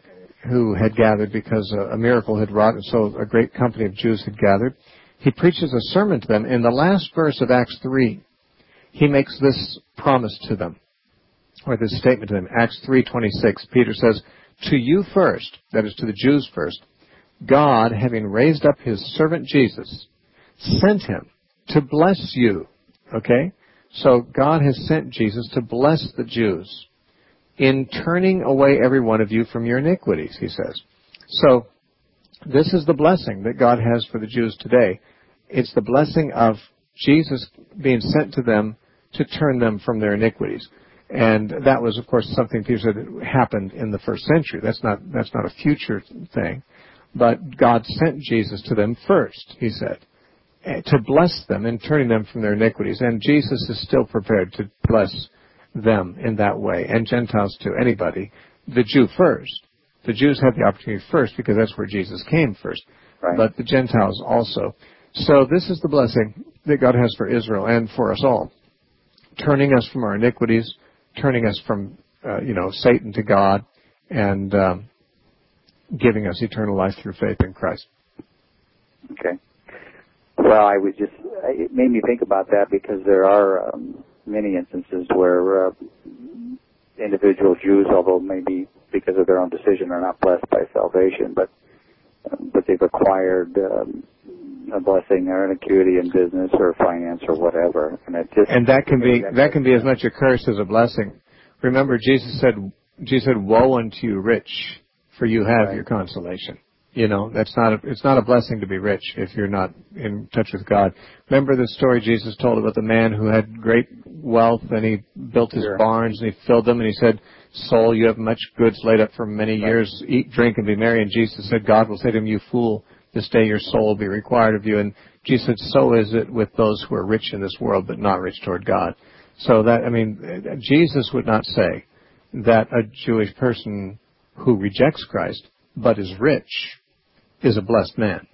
who had gathered because a, a miracle had wrought, and so a great company of Jews had gathered. He preaches a sermon to them. In the last verse of Acts three, he makes this promise to them, or this statement to them. Acts three twenty-six, Peter says, "To you first," that is to the Jews first, "God, having raised up his servant Jesus, sent him to bless you." Okay? So God has sent Jesus to bless the Jews in turning away every one of you from your iniquities, he says. So this is the blessing that God has for the Jews today. It's the blessing of Jesus being sent to them to turn them from their iniquities. And that was, of course, something Peter said happened in the first century. That's not, that's not a future thing. But God sent Jesus to them first, he said, to bless them in turning them from their iniquities. And Jesus is still prepared to bless them in that way, and Gentiles too, anybody. The Jew first. The Jews have the opportunity first because that's where Jesus came first. Right. But the Gentiles also. So this is the blessing that God has for Israel and for us all. Turning us from our iniquities, turning us from, uh, you know, Satan to God, and um, giving us eternal life through faith in Christ. Okay. Well, I was just, it made me think about that because there are um, many instances where uh, individual Jews, although maybe because of their own decision, are not blessed by salvation, but um, but they've acquired um, a blessing or an acuity in business or finance or whatever, and it just and that can be that can be as much a curse as a blessing. Remember, Jesus said, Jesus said, "Woe unto you, rich, for you have right. your consolation." You know, that's not a, it's not a blessing to be rich if you're not in touch with God. Remember the story Jesus told about the man who had great wealth, and he built his sure. barns and he filled them, and he said, "Soul, you have much goods laid up for many right. years. Eat, drink, and be merry." And Jesus said, God will say to him, "You fool, this day your soul will be required of you." And Jesus said, "So is it with those who are rich in this world, but not rich toward God." So that, I mean, Jesus would not say that a Jewish person who rejects Christ but is rich is a blessed man.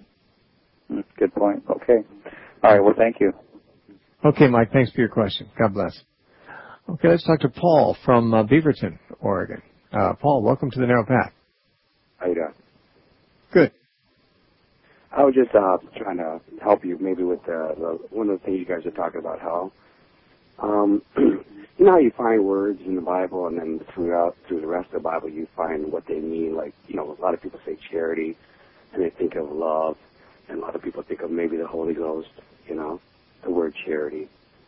Good point. Okay. All right. Well, thank you. Okay, Mike. Thanks for your question. God bless. Okay, let's talk to Paul from uh, Beaverton, Oregon. Uh, Paul, welcome to the Narrow Path. How you doing? Good. I was just uh, trying to help you maybe with uh, the, one of the things you guys are talking about, how um, you know how you find words in the Bible, and then throughout through the rest of the Bible you find what they mean. Like, you know, a lot of people say charity, and they think of love, and a lot of people think of maybe the Holy Ghost, you know, the word charity.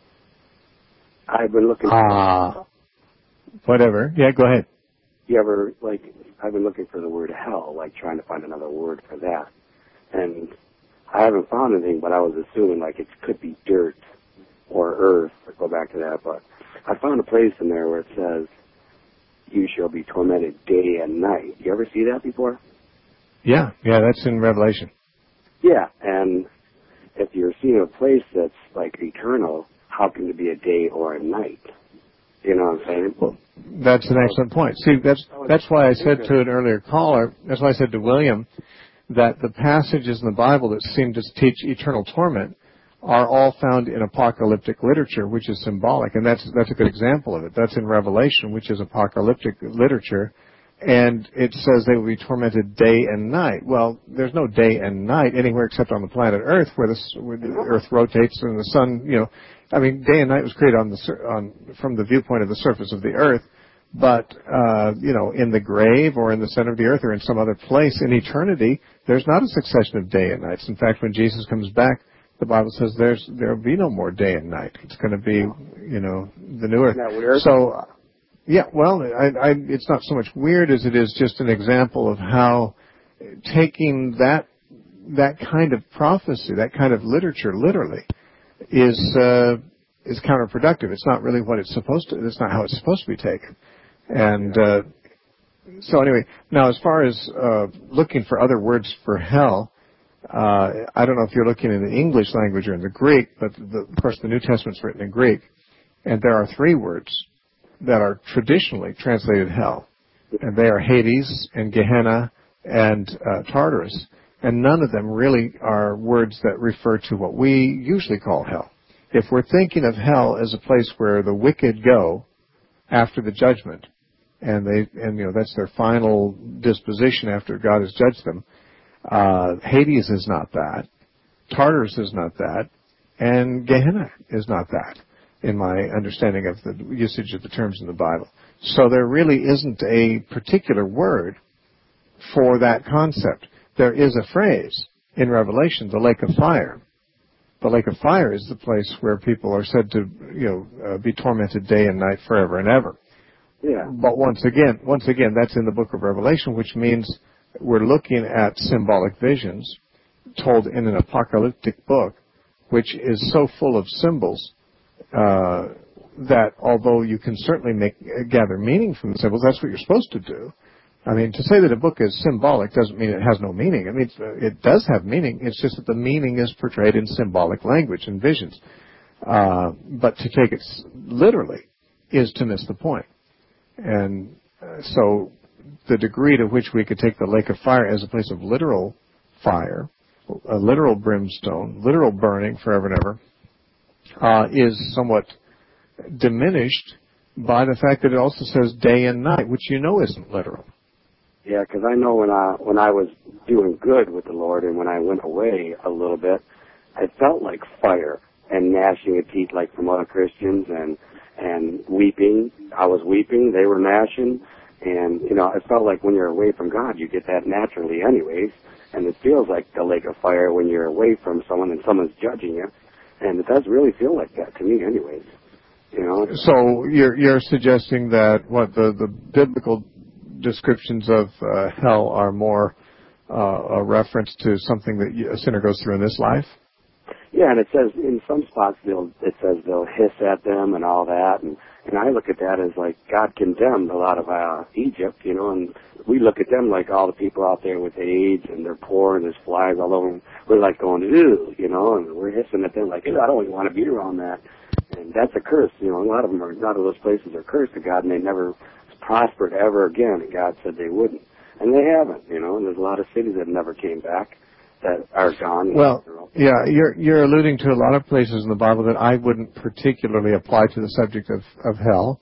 I've been looking Ah, uh, whatever. Yeah, go ahead. You ever, like, I've been looking for the word hell, like trying to find another word for that. And I haven't found anything, but I was assuming, like, it could be dirt or earth, or go back to that. But I found a place in there where it says, "You shall be tormented day and night." You ever see that before? Yeah, yeah, that's in Revelation. Yeah, and if you're seeing a place that's like eternal, how can it be a day or a night? You know what I'm saying? Well, that's an excellent point. See, that's that's why I said to an earlier caller, that's why I said to William, that the passages in the Bible that seem to teach eternal torment are all found in apocalyptic literature, which is symbolic, and that's that's a good example of it. That's in Revelation, which is apocalyptic literature. And it says they will be tormented day and night. Well, there's no day and night anywhere except on the planet Earth, where the, where the Earth rotates and the sun, you know, I mean, day and night was created on the on from the viewpoint of the surface of the Earth. But, uh, you know, in the grave or in the center of the Earth or in some other place in eternity, there's not a succession of day and nights. In fact, when Jesus comes back, the Bible says there's there will be no more day and night. It's going to be, you know, the new Earth. Isn't that weird? So. Yeah, well, I, I, it's not so much weird as it is just an example of how taking that that kind of prophecy, that kind of literature, literally, is uh, is counterproductive. It's not really what it's supposed to. It's not how it's supposed to be taken. And uh, so, anyway, now as far as uh, looking for other words for hell, uh, I don't know if you're looking in the English language or in the Greek, but the, of course the New Testament's written in Greek, and there are three words that are traditionally translated hell, and they are Hades and Gehenna and uh, Tartarus, and none of them really are words that refer to what we usually call hell. If we're thinking of hell as a place where the wicked go after the judgment, and they and you know that's their final disposition after God has judged them. Uh, Hades is not that. Tartarus is not that. And Gehenna is not that, in my understanding of the usage of the terms in the Bible. So there really isn't a particular word for that concept. There is a phrase in Revelation, the lake of fire. The lake of fire is the place where people are said to, you know, uh, be tormented day and night forever and ever. Yeah. But once again, once again, that's in the book of Revelation, which means we're looking at symbolic visions told in an apocalyptic book, which is so full of symbols uh, that although you can certainly make gather meaning from the symbols, that's what you're supposed to do. I mean, to say that a book is symbolic doesn't mean it has no meaning. I mean, it does have meaning. It's just that the meaning is portrayed in symbolic language and visions. Uh, but to take it literally is to miss the point. And uh, so the degree to which we could take the lake of fire as a place of literal fire, a literal brimstone, literal burning forever and ever, uh, is somewhat diminished by the fact that it also says day and night, which you know isn't literal. Yeah, because I know when I when I was doing good with the Lord and when I went away a little bit, I felt like fire and gnashing of teeth, like from other Christians, and and weeping. I was weeping; they were gnashing, and you know, I felt like when you're away from God, you get that naturally, anyways. And it feels like the lake of fire when you're away from someone and someone's judging you, and it does really feel like that to me, anyways. You know. So you're you're suggesting that what the the biblical descriptions of uh, hell are more uh, a reference to something that a sinner goes through in this life? Yeah, and it says in some spots they'll it says they'll hiss at them and all that, and and I look at that as like God condemned a lot of uh, Egypt, you know, and we look at them like all the people out there with AIDS and they're poor and there's flies all over them. We're like going, ew, you know, and we're hissing at them like, ew, I don't even want to be around that. And that's a curse, you know. A lot of them are, a lot of those places are cursed to God, and they never prospered ever again, and God said they wouldn't. And they haven't, you know, and there's a lot of cities that never came back that are gone. Well, yeah, you're you're alluding to a lot of places in the Bible that I wouldn't particularly apply to the subject of, of hell.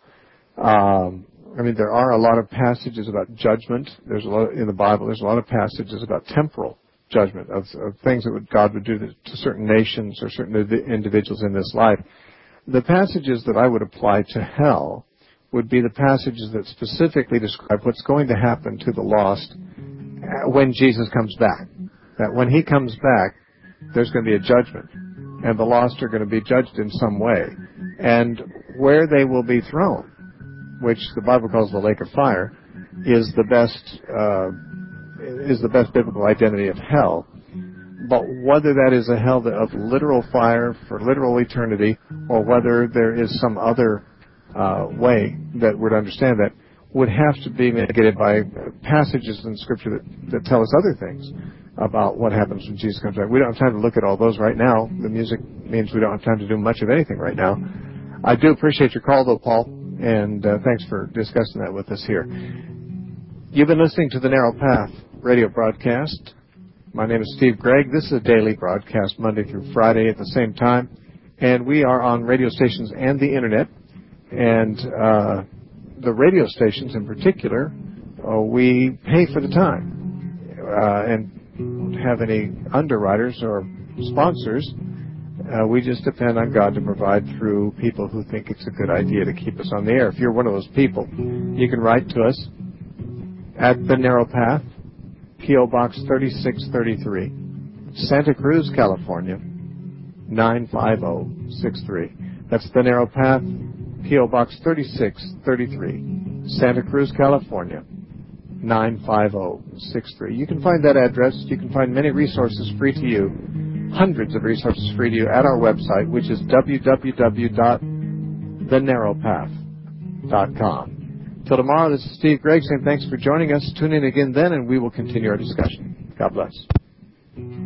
Um, I mean, there are a lot of passages about judgment. There's a lot in the Bible. There's a lot of passages about temporal judgment, of, of things that would, God would do to, to certain nations or certain individuals in this life. The passages that I would apply to hell would be the passages that specifically describe what's going to happen to the lost when Jesus comes back. That when he comes back, there's going to be a judgment, and the lost are going to be judged in some way. And where they will be thrown, which the Bible calls the lake of fire, is the best uh, is the best biblical identity of hell. But whether that is a hell of literal fire for literal eternity, or whether there is some other Uh, way that would understand that, would have to be mitigated by passages in Scripture that, that tell us other things about what happens when Jesus comes back. We don't have time to look at all those right now. The music means we don't have time to do much of anything right now. I do appreciate your call, though, Paul, and uh, thanks for discussing that with us here. You've been listening to the Narrow Path radio broadcast. My name is Steve Gregg. This is a daily broadcast, Monday through Friday at the same time, and we are on radio stations and the Internet. And uh, the radio stations in particular, uh, we pay for the time uh, and don't have any underwriters or sponsors. Uh, we just depend on God to provide through people who think it's a good idea to keep us on the air. If you're one of those people, you can write to us at The Narrow Path, P O Box thirty-six thirty-three, Santa Cruz, California, nine five zero six three. That's The Narrow Path, P O Box thirty-six thirty-three, Santa Cruz, California, nine five zero six three. You can find that address. You can find many resources free to you, hundreds of resources free to you at our website, which is w w w dot the narrow path dot com. Till tomorrow, this is Steve Gregg saying thanks for joining us. Tune in again then, and we will continue our discussion. God bless.